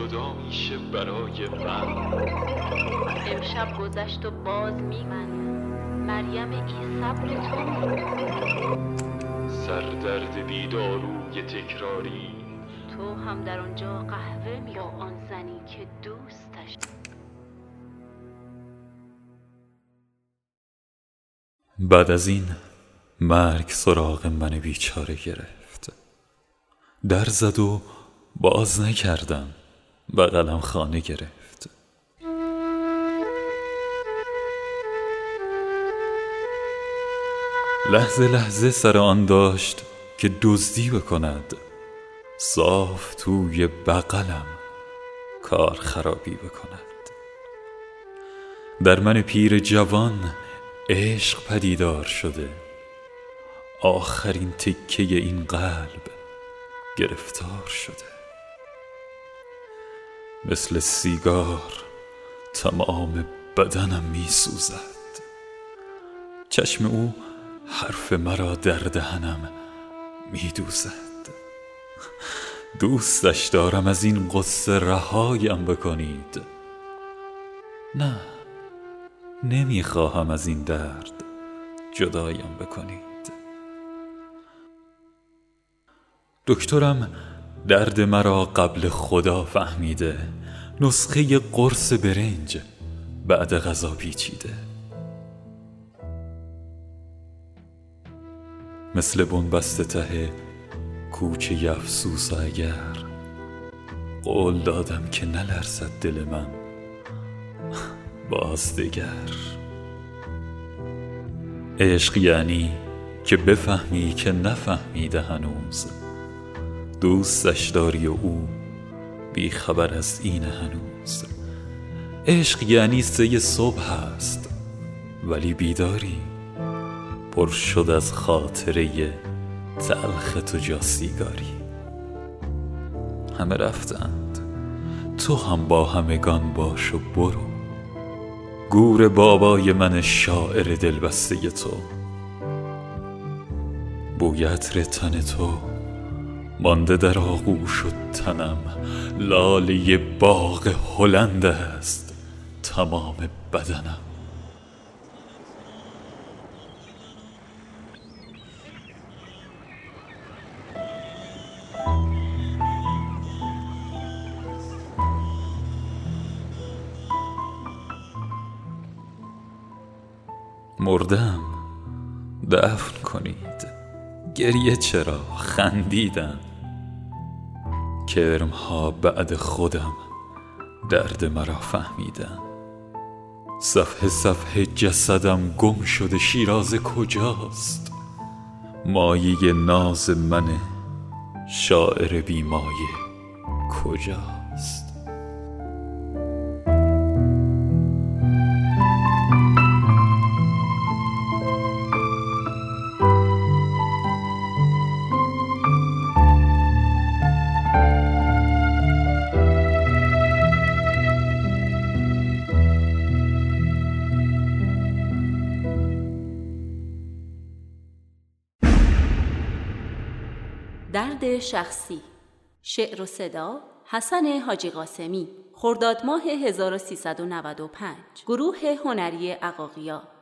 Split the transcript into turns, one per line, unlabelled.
جدا میشه برای من.
امشب گذشت و باز میمن مریم ای صبر تو.
سردرد بیداروی تکراری،
تو هم در آنجا قهوه می آن زنی که دوستش.
بعد از این مرگ سراغ من بیچاره گرفت. در زد و باز نکردم، بغلم خانه گرفت. لحظه لحظه سر آن داشت که دزدی بکند، صاف توی بغلم کار خرابی بکند. در من پیر جوان عشق پدیدار شده، آخرین تکه این قلب گرفتار شده. مثل سیگار تمام بدنم می سوزد، چشم او حرف مرا در دهنم می دوزد. دوستش دارم، از این قصه رهایم بکنید. نه، نمی خواهم از این درد جدایم بکنید. دکترم درد مرا قبل خدا فهمیده، نسخه قرص برنج بعد غذا پیچیده. مثل بنبسته ته کوچه افسوس، اگر قول دادم که نلرزد دل من باز دگر. عشق یعنی که بفهمی که نفهمیده هنوز، دوستش داری و او بی خبر از این هنوز. عشق یعنی 3 صبح هست ولی بیداری، پر شد از خاطره تلخ تو جا سیگاری. همه رفتند، تو هم با همگان باش و برو، گور بابای من شاعر دلبسته تو. بوی عطر تن تو مانده در آغوش و تنم، لاله باغ هلند است تمام بدنم. مردم، دفن کنید. گریه چرا؟ خندیدم. کرمها بعد خودم درد مرا فهمیدم. صفحه صفحه جسدم گم شده، شیرازه کجاست؟ مایه ناز من شاعر بی مایه کجاست؟
درد شخصی. شعر و صدا حسن حاجی قاسمی. خرداد ماه 1395. گروه هنری عقاقیا.